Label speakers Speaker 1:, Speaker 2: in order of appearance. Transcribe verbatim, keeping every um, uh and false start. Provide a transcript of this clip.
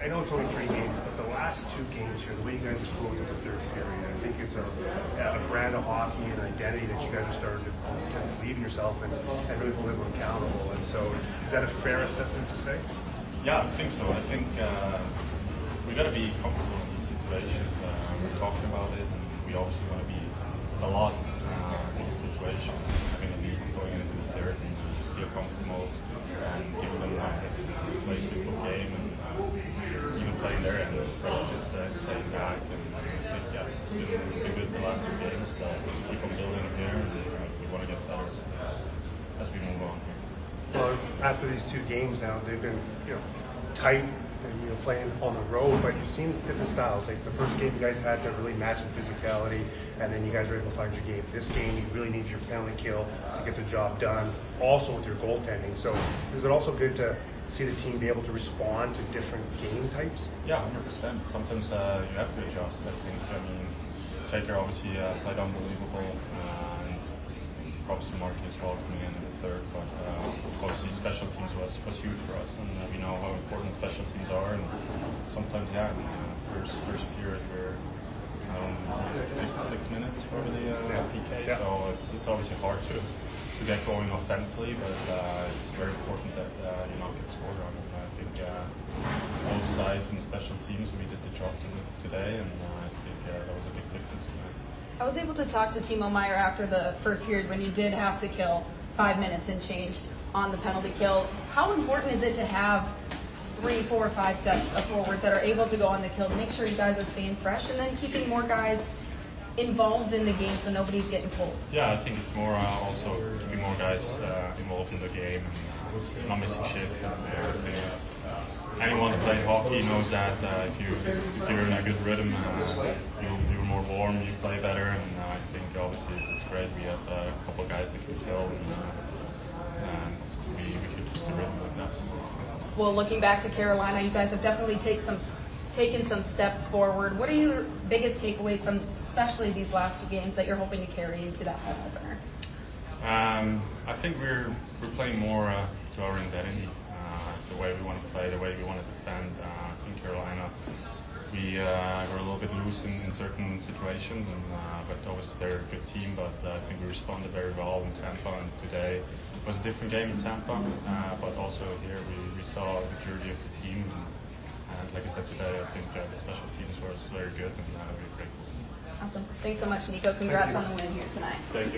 Speaker 1: I know it's only three games, but the last two games here, the way you guys have closed out the third period, I think it's a, a brand of hockey and identity that you guys are starting to, to believe in yourself and, and really hold everyone accountable. And so, is that a fair assessment to say?
Speaker 2: Yeah, I think so. I think uh, we got to be comfortable in these situations. Uh, we're talking about it, and we obviously want to be a lot uh, in this situation. Having a lead going into the third and just feel comfortable and giving them uh, a play simple game and uh, even playing their end instead of just uh, staying back. And uh, I think yeah, it's been, it's been good the last two games, but we keep on building here, and uh, we want to get better as, as we move on here.
Speaker 1: Well, after these two games now, they've been you know tight and you know playing on the road, but you've seen different styles. Like the first game, you guys had to really match the physicality, and then you guys were able to find your game. This game, you really need your penalty kill to get the job done. Also with your goaltending. So is it also good to see the team be able to respond to different game types?
Speaker 2: Yeah, one hundred percent. Sometimes uh, you have to adjust. I think. I mean, Shaker obviously uh, played unbelievable. Uh, and props to Marty as well coming in in the third, but uh, obviously special teams was, was huge for us, and uh, we know how important special teams are, and sometimes, yeah, uh, first first period we're um, six, six minutes for the uh, P K,
Speaker 1: yeah.
Speaker 2: so it's it's obviously hard to, to get going offensively, but uh, it's very important that uh, you not get scored on, and I think uh, both sides and special teams, we did the job to, today, and uh, I think uh, that was a big difference tonight.
Speaker 3: I was able to talk to Timo Meier after the first period when you did have to kill five minutes and change on the penalty kill. How important is it to have three, four, five sets of forwards that are able to go on the kill to make sure you guys are staying fresh and then keeping more guys involved in the game so nobody's getting pulled?
Speaker 2: Yeah, I think it's more uh, also keeping more guys uh, involved in the game and uh, not missing shifts. And uh, anyone who played hockey knows that uh, if, you, if you're in a good rhythm, uh, you're, you're more warm, you play better, and uh, I think obviously it's great. We have uh, a couple of guys that can kill, and, uh, and we, we can keep the rhythm like that.
Speaker 3: Well, looking back to Carolina, you guys have definitely take some, taken some steps forward. What are your biggest takeaways from especially these last two games that you're hoping to carry into that home opener?
Speaker 2: Um, I think we're we're playing more uh, to our identity, uh, the way we want to play, the way we want to defend. Uh, in Carolina, we uh, were a little bit loose in, in certain situations, and, uh, but obviously they're a good team. But uh, I think we responded very well in Tampa, and today was a different game in Tampa. Uh, but also here we, we saw the maturity of the team, and, and like I said today, I think uh, the special teams was very good, and uh, we're grateful.
Speaker 3: Awesome. Thanks so much, Nico. Congrats on the win here tonight.
Speaker 2: Thank you.